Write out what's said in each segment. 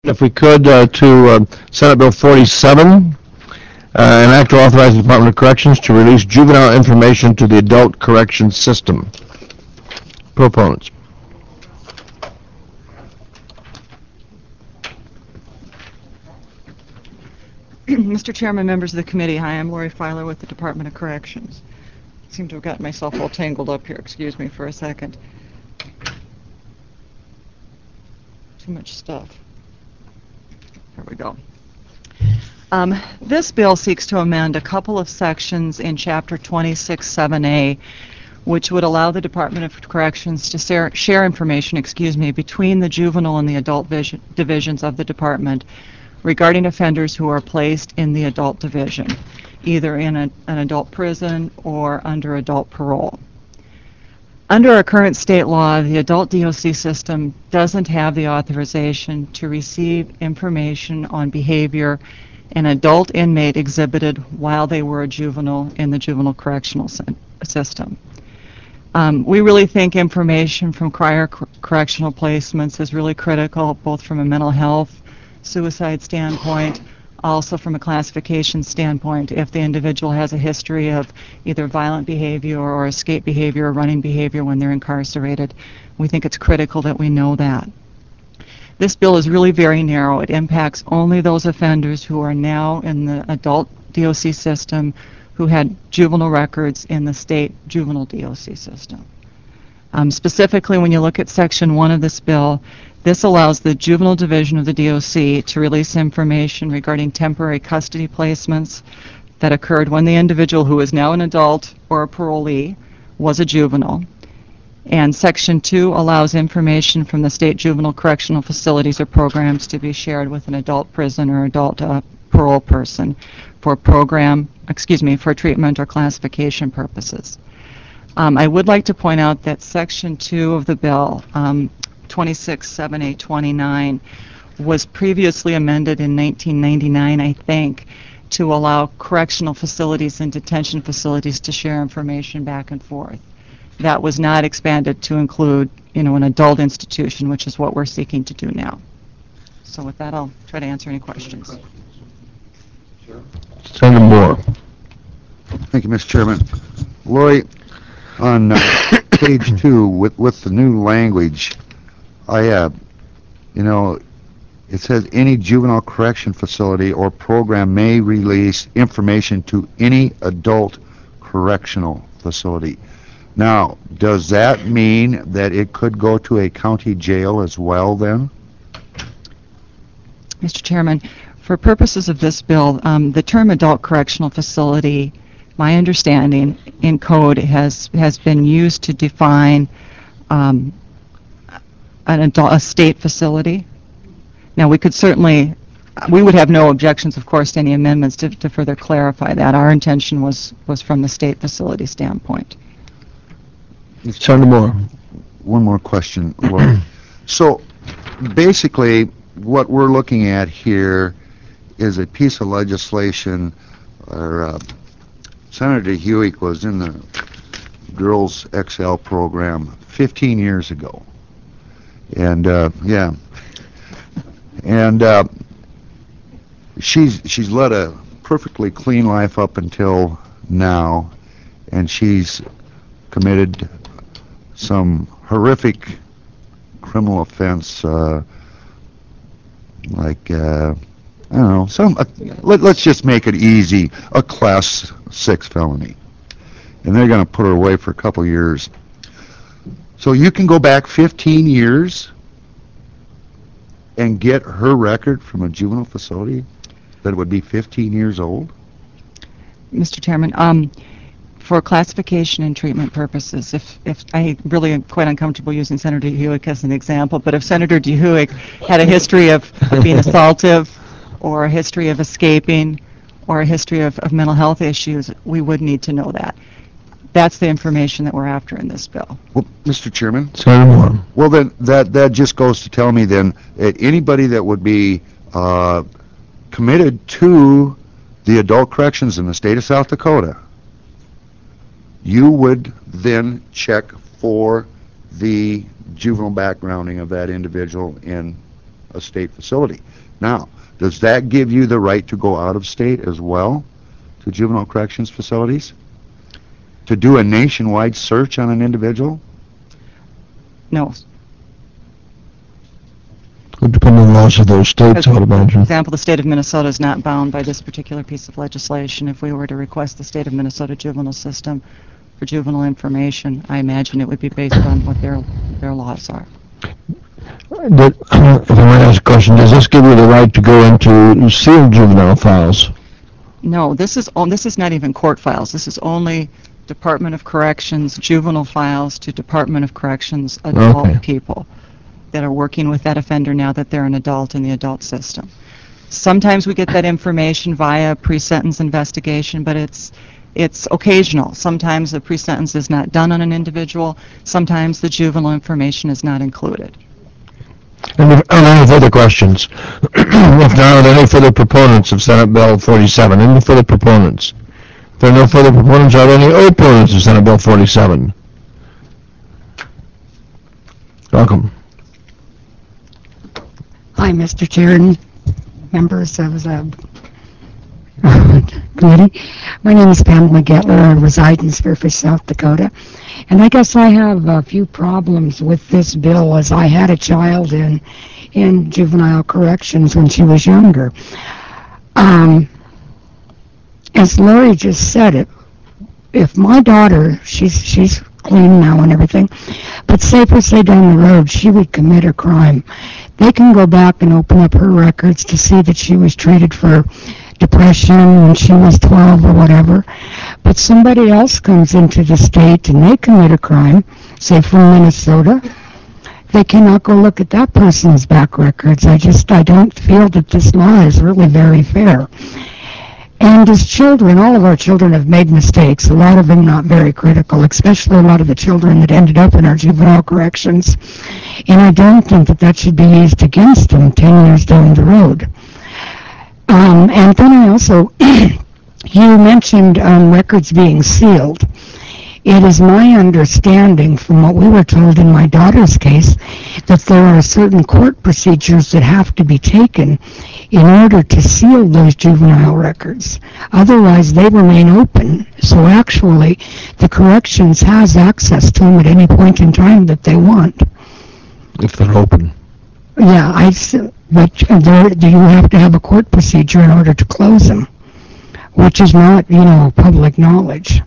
If we could, to Senate Bill 47, an act to authorize the Department of Corrections to release juvenile information to the adult corrections system. Proponents. Mr. Chairman, members of the committee, hi, I'm Lori Filer with the Department of Corrections. I seem to have gotten myself all tangled up here. Excuse me for a second. Too much stuff. Here we go. This bill seeks to amend a couple of sections in Chapter 26(7)A, which would allow the Department of Corrections to share information, between the juvenile and the adult divisions of the department regarding offenders who are placed in the adult division, either in an adult prison or under adult parole. Under our current state law, the adult DOC system doesn't have the authorization to receive information on behavior an adult inmate exhibited while they were a juvenile in the juvenile correctional system. We really think information from prior correctional placements is really critical, both from a mental health, suicide standpoint, also from a classification standpoint. If the individual has a history of either violent behavior or escape behavior or running behavior when they're incarcerated, we think it's critical that we know that. This bill is really very narrow. It impacts only those offenders who are now in the adult DOC system who had juvenile records in the state juvenile DOC system. Specifically, when you look at Section 1 of this bill, this allows the juvenile division of the DOC to release information regarding temporary custody placements that occurred when the individual who is now an adult or a parolee was a juvenile. And Section 2 allows information from the state juvenile correctional facilities or programs to be shared with an adult prison or adult parole person for for treatment or classification purposes. I would like to point out that Section 2 of the bill, 26(7)A)(29), was previously amended in 1999, I think, to allow correctional facilities and detention facilities to share information back and forth. That was not expanded to include, an adult institution, which is what we're seeking to do now. So with that, I'll try to answer any questions. Senator Moore. Thank you, Mr. Chairman. Lori, on page 2, with the new language, it says any juvenile correction facility or program may release information to any adult correctional facility. Now, does that mean that it could go to a county jail as well then? Mr. Chairman, for purposes of this bill, the term adult correctional facility, my understanding in code, has been used to define a state facility. Now, we would have no objections, of course, to any amendments to further clarify that. Our intention was from the state facility standpoint. Senator Moore. One more question, Lori. So, basically, what we're looking at here is a piece of legislation, or Senator Hewitt was in the Girls XL program 15 years ago. And, she's led a perfectly clean life up until now, and she's committed some horrific criminal offense, let's just make it easy, a Class 6 felony. And they're going to put her away for a couple years. So you can go back 15 years and get her record from a juvenile facility that would be 15 years old? Mr. Chairman, for classification and treatment purposes, if I really am quite uncomfortable using Senator DeHuick as an example, but if Senator DeHuick had a history of being assaultive or a history of escaping or a history of mental health issues, we would need to know that. That's the information that we're after in this bill. Well, Mr. Chairman? Senator Moore. Well, then, that just goes to tell me then that anybody that would be committed to the adult corrections in the state of South Dakota, you would then check for the juvenile backgrounding of that individual in a state facility. Now, does that give you the right to go out of state as well to juvenile corrections facilities? To do a nationwide search on an individual? No. Would depend on the laws of those states, I would For imagine. example, the state of Minnesota is not bound by this particular piece of legislation. If we were to request the state of Minnesota juvenile system for juvenile information, I imagine it would be based on what their laws are. If I might ask a question, does this give you the right to go into sealed juvenile files? No, this is not even court files. This is only Department of Corrections juvenile files to Department of Corrections adult Okay. people that are working with that offender now that they're an adult in the adult system. Sometimes we get that information via pre-sentence investigation, but it's occasional. Sometimes the pre-sentence is not done on an individual. Sometimes the juvenile information is not included. And if, any further questions? If not, are there any further proponents of Senate Bill 47? Any further proponents? If there are no further proponents, are there any opponents of Senate Bill 47? Welcome. Hi, Mr. Chair and members of the committee. My name is Pamela Gettler. I reside in Spearfish, South Dakota. And I guess I have a few problems with this bill, as I had a child in juvenile corrections when she was younger. As Lori just said it, if my daughter, she's clean now and everything, but say down the road she would commit a crime, they can go back and open up her records to see that she was treated for depression when she was 12 or whatever. But somebody else comes into the state and they commit a crime, say from Minnesota, they cannot go look at that person's back records. I don't feel that this law is really very fair. And as children, all of our children have made mistakes, a lot of them not very critical, especially a lot of the children that ended up in our juvenile corrections. And I don't think that should be used against them 10 years down the road. And then I also, you mentioned records being sealed. It is my understanding from what we were told in my daughter's case that there are certain court procedures that have to be taken in order to seal those juvenile records. Otherwise, they remain open. So actually, the corrections has access to them at any point in time that they want. If they're open. Yeah, but you have to have a court procedure in order to close them, which is not, public knowledge.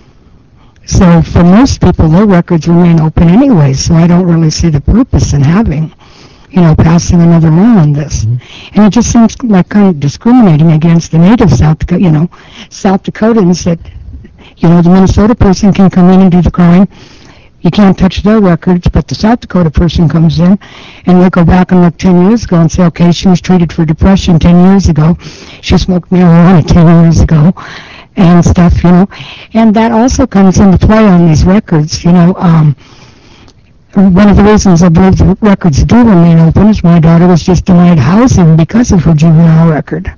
So for most people, their records remain open anyway, so I don't really see the purpose in having, passing another law on this. Mm-hmm. And it just seems like kind of discriminating against the native South Dakotans that, the Minnesota person can come in and do the crime. You can't touch their records, but the South Dakota person comes in and they go back and look 10 years ago and say, okay, she was treated for depression 10 years ago. She smoked marijuana 10 years ago. And stuff, and that also comes into play on these records, one of the reasons I believe the records do remain open is my daughter was just denied housing because of her juvenile record.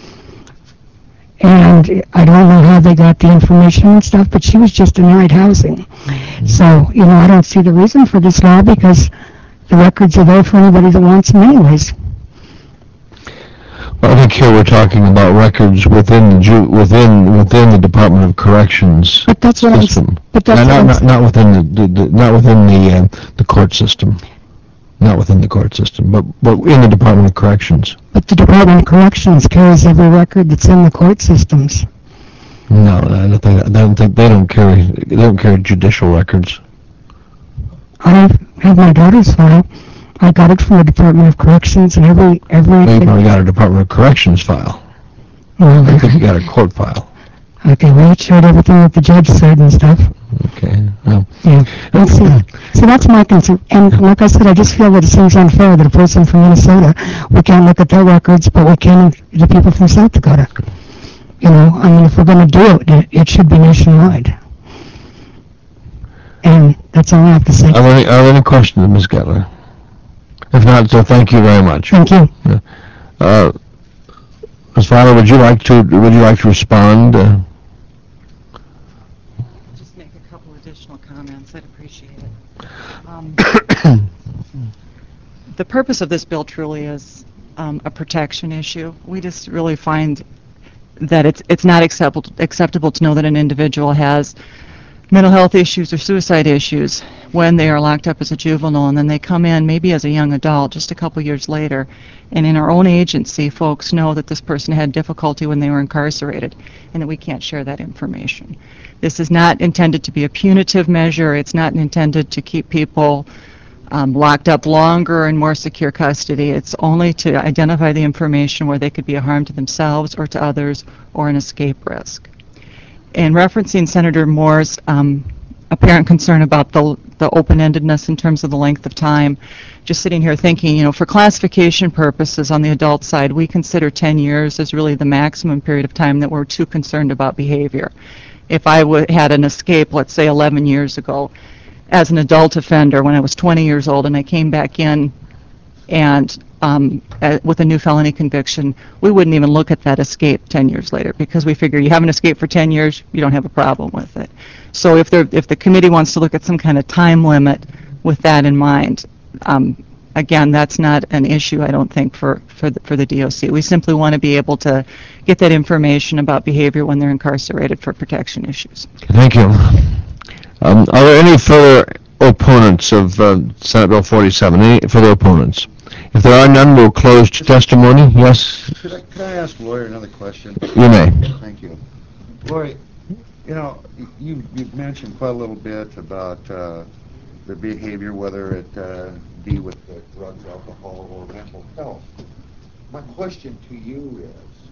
And I don't know how they got the information and stuff, but she was just denied housing. So, I don't see the reason for this law because the records are there for anybody that wants them anyways. Well, I think here we're talking about records within the Department of Corrections but that's what system. But that's not within the court system. Not within the court system, but in the Department of Corrections. But the Department of Corrections carries every record that's in the court systems. No, I don't think they don't carry judicial records. I have my daughter's file. I got it from the Department of Corrections and every. Well, you probably got a Department of Corrections file. Well, I think you got a court file. Okay, well, it showed everything that the judge said and stuff. Okay. Well. Yeah. Let's see. So that's my concern. And like I said, I just feel that it seems unfair that a person from Minnesota, we can't look at their records, but we can the people from South Dakota. If we're going to do it, it should be nationwide. And that's all I have to say. Are there any questions, Ms. Gettler? If not, so thank you very much. Thank you. Ms. Fowler, would you like to respond? Just make a couple additional comments. I'd appreciate it. the purpose of this bill truly is a protection issue. We just really find that it's not acceptable to know that an individual has mental health issues or suicide issues when they are locked up as a juvenile, and then they come in maybe as a young adult just a couple years later, and in our own agency folks know that this person had difficulty when they were incarcerated and that we can't share that information. This is not intended to be a punitive measure. It's not intended to keep people locked up longer in more secure custody. It's only to identify the information where they could be a harm to themselves or to others or an escape risk. In referencing Senator Moore's apparent concern about the open-endedness in terms of the length of time, just sitting here thinking, you know, for classification purposes on the adult side, we consider 10 years as really the maximum period of time that we're too concerned about behavior. If I had an escape, let's say 11 years ago, as an adult offender when I was 20 years old and I came back in and with a new felony conviction, we wouldn't even look at that escape 10 years later because we figure you haven't escaped for 10 years, you don't have a problem with it. So if the committee wants to look at some kind of time limit with that in mind, again, that's not an issue, I don't think, for the DOC. We simply want to be able to get that information about behavior when they're incarcerated for protection issues. Thank you. Are there any further opponents of Senate Bill 47? Any further opponents? If there are none, we'll close testimony. Yes? Could I ask Lori another question? You may. Thank you. Lori, you know, you've mentioned quite a little bit about the behavior, whether it be with drugs, alcohol, or mental health. My question to you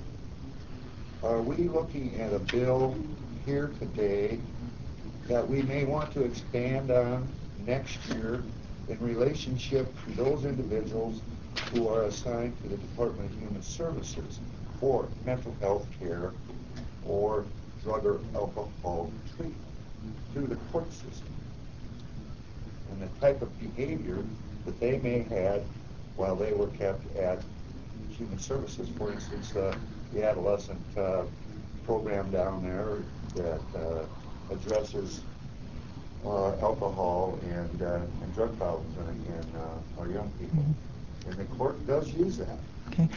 is, are we looking at a bill here today that we may want to expand on next year in relationship to those individuals who are assigned to the Department of Human Services for mental health care or drug or alcohol treatment through the court system, and the type of behavior that they may have had while they were kept at Human Services. For instance, the adolescent program down there that addresses alcohol and drug problems in our young people. And the court does use that. Okay.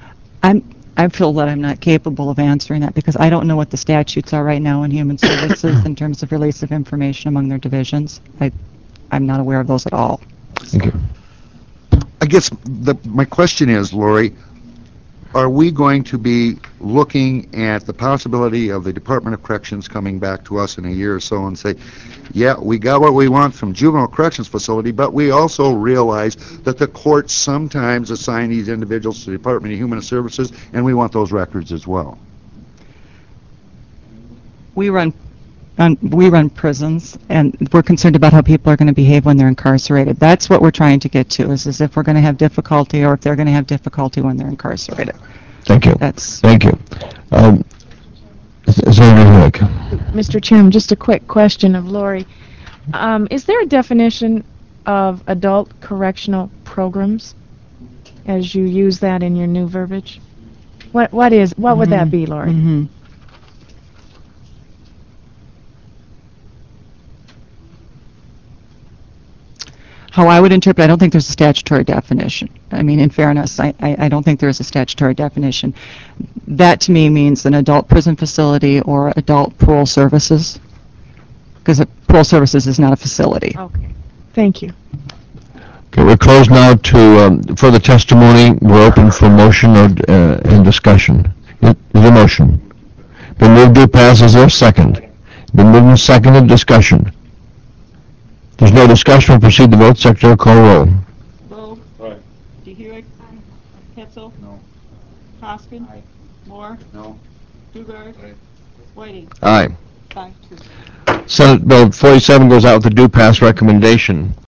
I feel that I'm not capable of answering that because I don't know what the statutes are right now in Human Services in terms of release of information among their divisions. I'm not aware of those at all. Thank you. I guess my question is, Lori, are we going to be looking at the possibility of the Department of Corrections coming back to us in a year or so and say, yeah, we got what we want from juvenile corrections facility, but we also realize that the courts sometimes assign these individuals to the Department of Human Services, and we want those records as well? We run prisons, and we're concerned about how people are going to behave when they're incarcerated. That's what we're trying to get to, is if we're going to have difficulty or if they're going to have difficulty when they're incarcerated. Thank you. Thank you. Senator Hewlett. Mr. Chairman, just a quick question of Lori. Is there a definition of adult correctional programs as you use that in your new verbiage? What would that be, Lori? Mm-hmm. How I would interpret, I don't think there's a statutory definition. I mean, in fairness, I don't think there is a statutory definition. That to me means an adult prison facility or adult parole services, because parole services is not a facility. Okay. Thank you. Okay, we're closed now to further testimony. We're open for motion and discussion. Is there a motion? Been moved to pass. Is there a second? Been moved and seconded. Discussion. There's no discussion. We'll proceed to vote. Secretary, call roll. Lowe. Aye. DeHuey. Hetzel. No. Hoskin. Aye. Moore. No. Dugard. Aye. Whiting. Aye. 5-2. Senate Bill 47 goes out with the due pass recommendation.